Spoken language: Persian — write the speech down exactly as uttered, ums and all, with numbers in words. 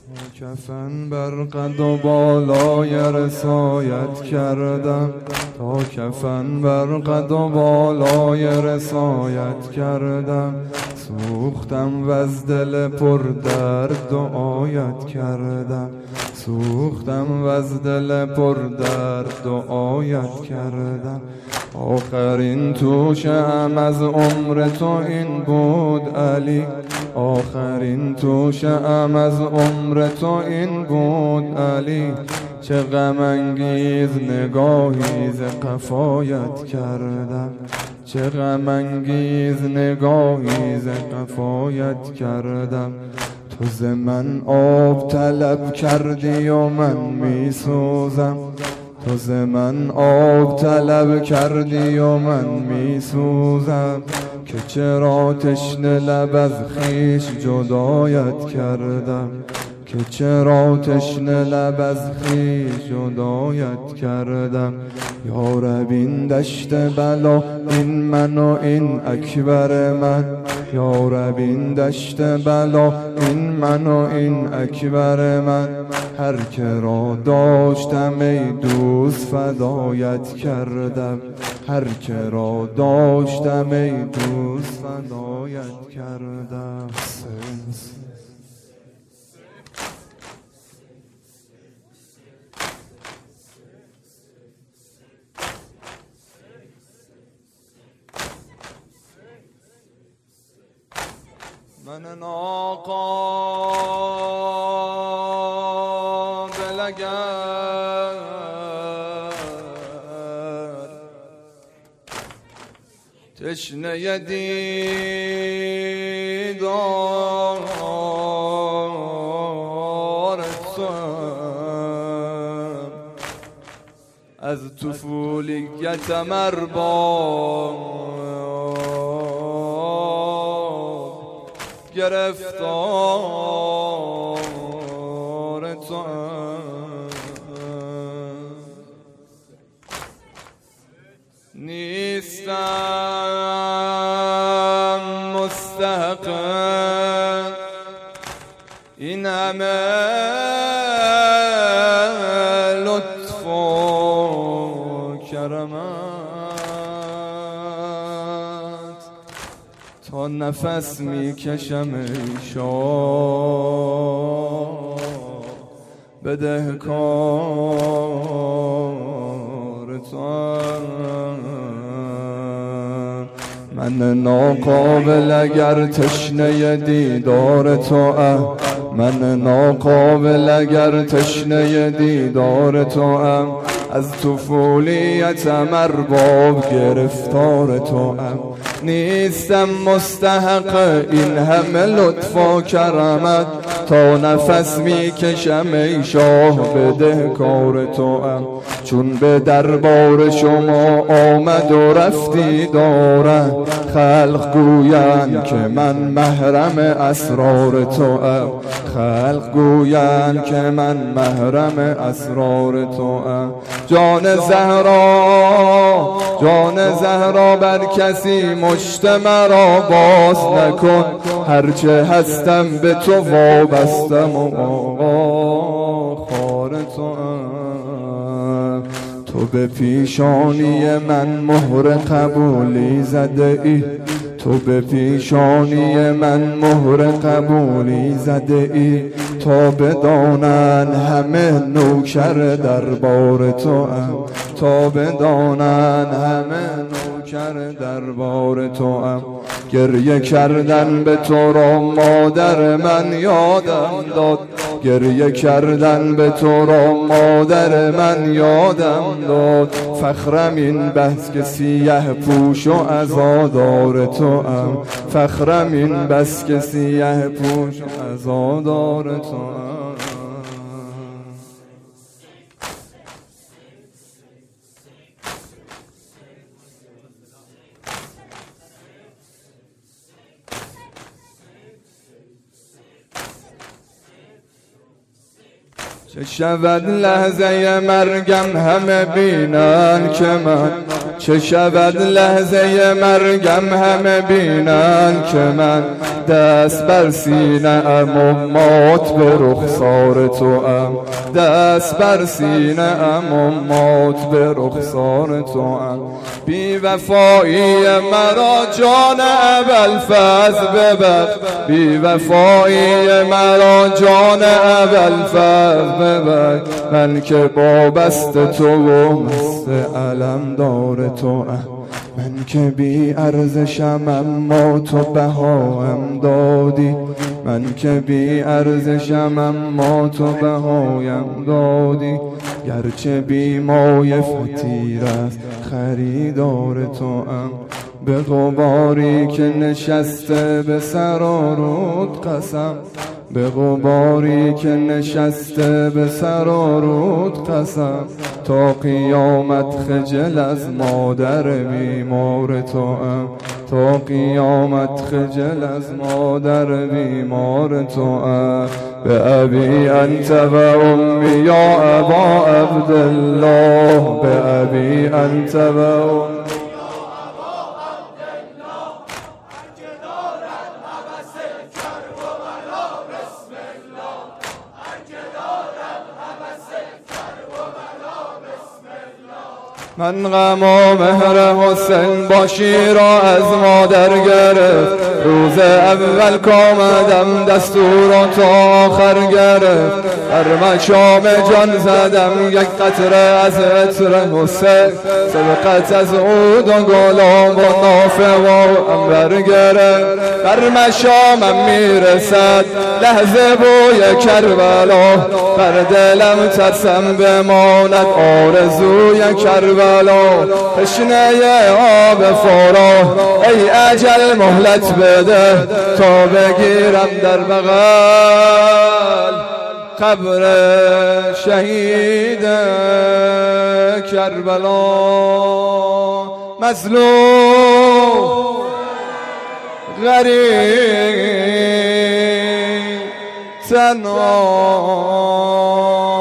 کفن بر قد و بالای رسایت کردم، تا کفن بر قد و بالای رسایت کردم. سوختم و از دل پر درد دعایت کردم، سوختم و از دل پر درد دعایت کردم. آخرین توشم از عمر تو این بود علی، آخرین توشم از عمر تو این بود علی. چه غم انگیز نگاهی ز قفایت کردم، چه غم انگیز نگاهی ز قفایت کردم. تو ز من آب طلب کردی و من می سوزم، تو ز من آب طلب کردی و من می سوزم. که چرا تشنه لب از خویش جدایت کردم، که چرا تشنه لب از خویش جدایت کردم. یا رب این دشت بلا این من و این اکبر من، یا رب این دشت بلا این من و این اکبر من. هر که را داشتم ای دوست فدایت کردم، هر که را داشتم ای دوست فدایت کردم. من ناقابل اگر تشنه دیدار توام، از طفولیتم ارباب گرفتار توام. نیستم مستحق این همه لطف و کرمت، تا نفس میکشم ای شاه بدهکار توام. من ناقابل اگر تشنه دیدار توام، من ناقابل اگر تشنه دیدار توام. از طفولیتم ارباب گرفتار توام. نیستم مستحق این همه لطف و کرمت، تا نفس میکشم ای شاه بدهکار توام. چون به دربار شما آمد و رفتی دارم، خلق گویند که من محرم اسرار توام، خلق گویند که من محرم اسرار توام. جان زهرا جان زهرا بر کسی مشت مرا باز نکن، هرچه هستم به تو وابستم و آقا خار توام. تو به پیشانی من مهر قبولی زده ای، تو به پیشانی من مهر قبولی زده ای. تا بدانن همه نوکر دربار توام، تا بدانن همه نوکر دربار توام. گریه کردن به تو را مادر من یادم داد، گریه کردن به تو را مادر من یادم داد. فخرم این بس که سیه پوش و عزادار توام، فخرم این بس که سیه پوش و عزادار توام. چه شود لحظه مرگم همه بینن که من، چه شود لحظه مرگم همه بینن که من دست بر سینه ام و مات به رخسار تو ام دست بر سینه ام و مات به رخسار تو ام بی وفایی مرا جان ابوالفضل ببخش بی وفایی مرا جان ابوالفضل ببخش من که با بست تو و مست علمدار تو ام من که بی ارزشم اما تو بهایم دادی من که بی ارزشم اما تو بهایم دادی گرچه بی مایه فطیر است خریدار تو ام به غباری که نشسته به سر آرود قسم به غباری که نشسته به سر آرود قسم تا قیامت خجل از مادر بیمار تو ام تا قیامت خجل از مادر بیمار تو ام به ابی انت و امی یا ابا عبدالله به ابی انت و امی من غم و مهر حسین باشی را از مادر گرفت روز اول کامدم دستور را تا آخر گرفت در مشام جان زدم یک قطره از عطر حسین سبقت از عود و گلاب و نافه و عنبر گرفت در مشامم میرسد لحظه بوی کربلا بر دلم ترسم بماند آرزوی کربلا تشنه آب فرات ای اجل مهلت بده تا بگیرم در بغل قبر شهید کربلا مظلوم غریب تنها